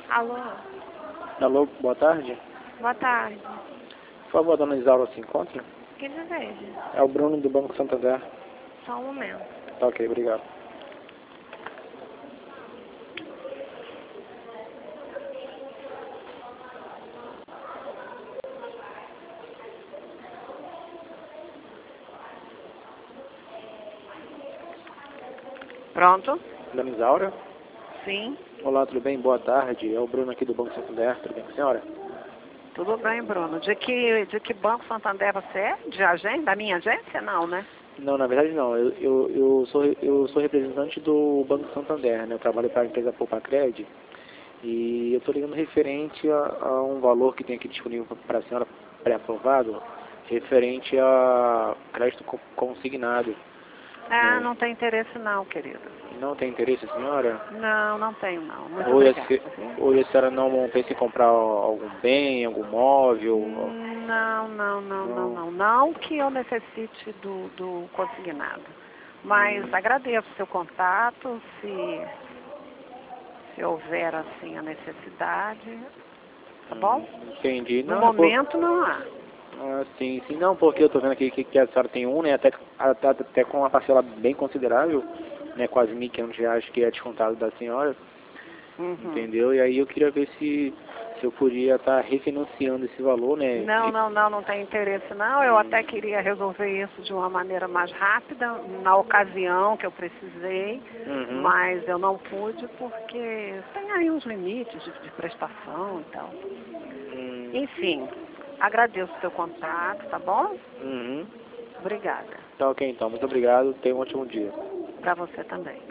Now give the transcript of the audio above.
Alô? Alô, boa tarde. Boa tarde. Por favor, a dona Isaura se encontra? Que deseja? É o Bruno do Banco Santander. Só um momento. Tá ok, obrigado. Pronto? Dona Isaura? Sim. Olá, tudo bem? Boa tarde. É o Bruno aqui do Banco Santander. Tudo bem com a senhora? Tudo bem, Bruno. De que Banco Santander você é? De agência? Da minha agência? Não, né? Não, na verdade não. Eu sou representante do Banco Santander, né? Eu trabalho para a empresa Poupacred e eu estou ligando referente a um valor que tem aqui disponível para a senhora pré-aprovado, referente a crédito consignado. Ah, Né? não tem interesse não, querido. Não tem interesse, senhora? Não, não tenho não. Muito Hoje obrigada. Viu? hoje a senhora não pensa em comprar algum bem, algum móvel? Não. Não. Não que eu necessite do consignado. Mas agradeço o seu contato, se houver assim a necessidade, tá bom? Entendi. No Não, momento não há. sim, sim. Não, porque eu estou vendo aqui que a senhora tem um, né? Até com uma parcela bem considerável, né? Quase R$ 1.500 que é descontado da senhora. Uhum. Entendeu? E aí eu queria ver se eu podia estar refinanciando esse valor, né? Não tem interesse não. Eu até queria resolver isso de uma maneira mais rápida, na ocasião que eu precisei, Uhum. mas eu não pude porque tem aí uns limites de prestação e tal. Enfim, agradeço o seu contato, tá bom? Uhum. Obrigada. Tá ok então, muito obrigado, tenha um ótimo dia. Para você também.